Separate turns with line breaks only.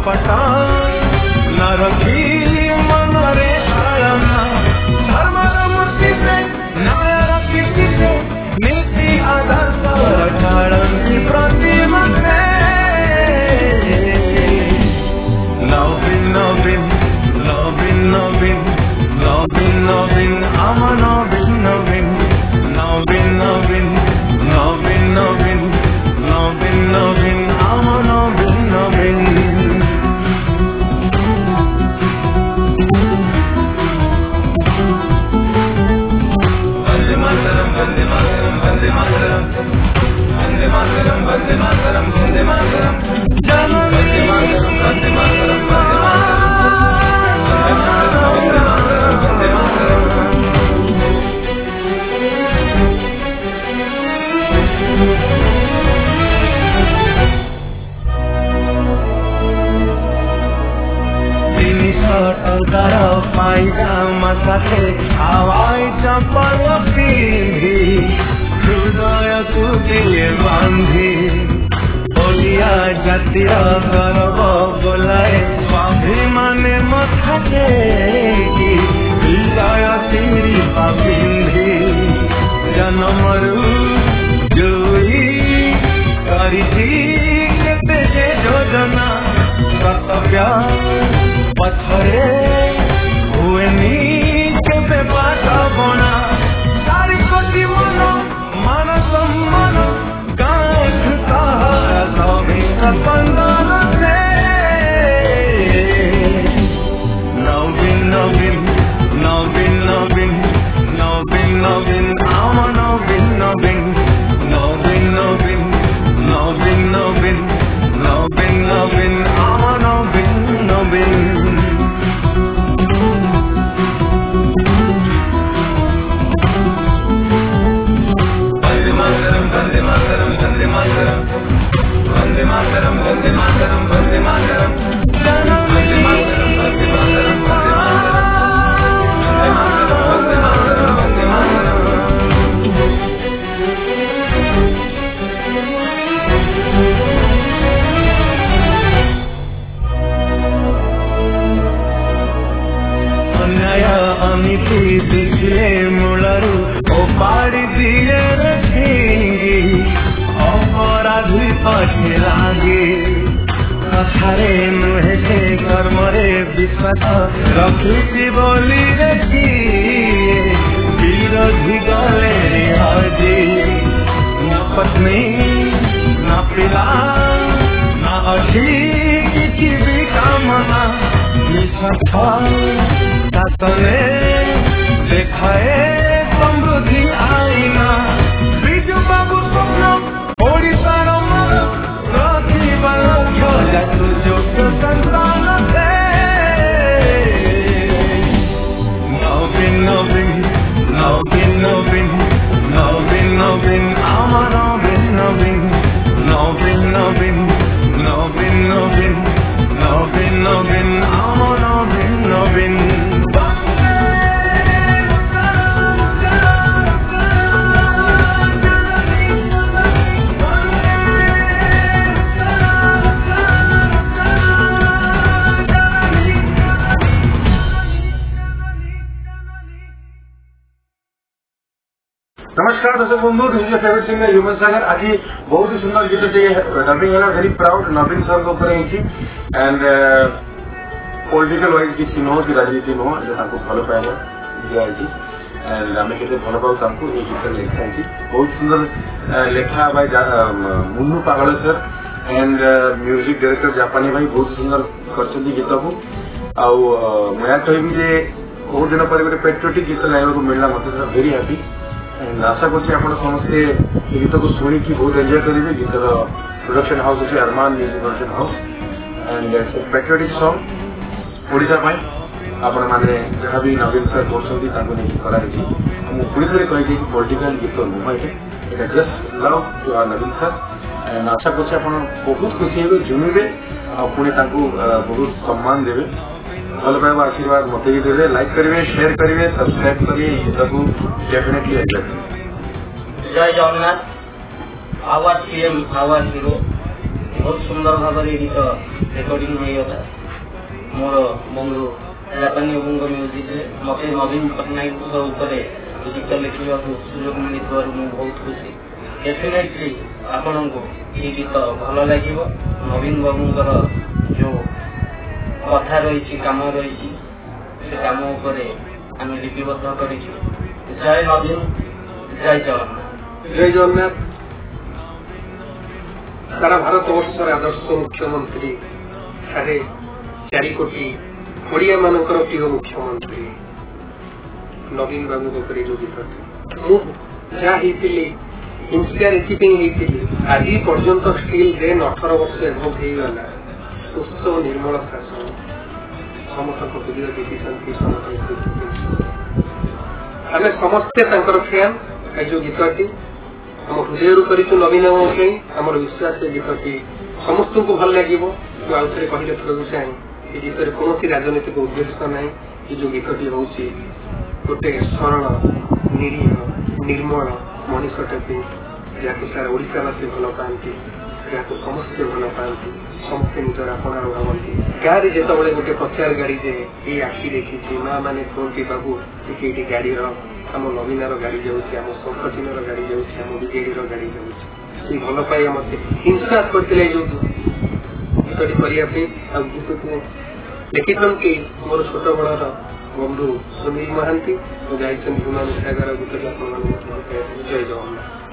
कपट न रखी मनरे छाड़ना धर्मर मूर्ति से नयर कीर्ति से नीति आदर्श छाड़ती प्रतिमा से नवीन नवीन नवीन नवीन नवीन नवीन आम नवीन नवीन नवीन नवीन नवीन नवीन नवीन नवीन आम नवीन नवीन वंदे मातरम वंदे मातरम वंदे मातरम वंदे मातरम वंदे मातरम वंदे मातरम वंदे मातरम वंदे मातरम वंदे मातरम पायजामा साथे हवाई चप्पल पिंधी हृदय तुझे बांधी ओलिया जातिर गर्व बोलाए स्वाभिमाने मथाके हृदय सिरी पिंधी जन्मरू जोई करिछि केते जे योजना कर्तव्य पथरे हुएनी केबे बाट बना सारी कोटि मन मान सम्मान गाँठ सहारा सभी स्पंदन से नवीन नवीन नवीन नवीन नवीन नवीन आम नवीन नवीन नवीन नवीन नवीन नवीन नवीन नवीन आम नवीन नवीन वंदे मातरम वंदे मातरम वंदे मातरम वंदे मातरम वंदे मातरम वंदे मातरम वंदे मातरम वंदे मातरम वंदे मातरम अन्याय अनीति दिखे मूलरू ओपाड़ी दिए रखेंगे अपराधी पछे लागे कथारे नुहे से कर्मरे विश्वास रखी बोली रखी विरोधी गले हजी न पत्नी न पिला न अच्छी किसी भी कामना निस्वार्थ शासने देखाए समृद्धि आईना बिजु बाबू स्वप्न ओडिशार मन प्रतिभा लक्ष्य सुयोग्य संतान से नवीन नवीन नवीन नवीन नवीन नवीन आम नवीन नवीन नवीन नवीन नवीन नवीन नवीन नवीन आम नवीन नवीन
नमस्कार दर्शक बंधु this is favourite singer Human Sagar आज बहुत ही सुंदर गीत डबिंग है very proud Naveen sir and political wise कि नुह कि राजनीति नुह भल पाइबा दिखाई एंड आम के भल पाऊ ये गीत लिखाई बहुत सुंदर लेखा भाई मुन्नू पागल सर एंड म्यूजिक डायरेक्टर जापानी भाई बहुत सुंदर कर गीत को मैं कहबी बहुत दिन पर गोटे पेट्रियोटिक गीत गाइबा मिलला मतलब वेरी हैप्पी एंड आशा करते समस्ते गीत को शुणिकी बहुत एंजॉय करेंगे गीतर प्रोडक्शन हाउस अच्छे Armaan music production house and patriotic song Odisha आपण मैंने जहाँ भी नवीन सर कर पुणी थे कही पॉलिटिकल गीत नुह ये just love to our Naveen sir and आशा करते बहुत खुशी हे झुमिबे पुणी बहुत सम्मान देवे भल पाइबा आशीर्वाद मत भी देवे लाइक करेंगे शेयर करेंगे सब्सक्राइब करेंगे गीत को डेफिनेटली एंजॉय करेंगे।
जय Jagannath our PM our hero बहुत सुंदर भाव गीत रेकर्डिंग होगा मोर बंधु जापानी बंग म्यूजिक मत नवीन पट्टनायक गीत लिखा सुजोग मिल बहुत खुशी डेफिनेटली आपण को ये गीत भल लगे नवीन बाबूंर जो कथा रही काम रही से काम आम लिपिबद्ध कर जय नवीन जय जगन्नाथ
जय जगन्नाथ। सारा भारत वर्षर आदर्श मुख्यमंत्री साढ़े 4 कोटी ओडिया मानकर प्रिय मुख्यमंत्री नवीन बाबू जो गीत इंस्पायर आज पर्यंत स्टिल देन 18 वर्ष एभव होगा सुस्थ निर्मल शासन समस्त बुझा डिसीजन आम समस्ते फैन जो गीतटी आम हृदय कर नवीन आम विश्वास गीतटी समस्त को भल लगे आउ थे कहले चाहे ये गीत कौन राजनीतिक उद्देश्य ना ये जो गीतटी हूँ गोटे सरल निरीह निर्मल मनीषटे जहाँ सारा ओडावासी भल पाती जहाँ समस्ते भल पाती समस्ते निजर आपणार भावती गाँव में जो गोटे प्रचार गाड़ी जे ये आखि देखी माँ मैंने कहती बाबू ये गाड़ी आम नवीनार गाड़ी जाऊँगी आम शंखचिन्हर गाड़ी जाऊँगी आम विजेडी गाड़ी जाऊँगी भल पाई मत हिंसा करते जो गीतटी करने लिखिंट मोर छोट बड़र बंधु सुनील महांती जाइछन विमान सागर गीत जय जगन्नाथ।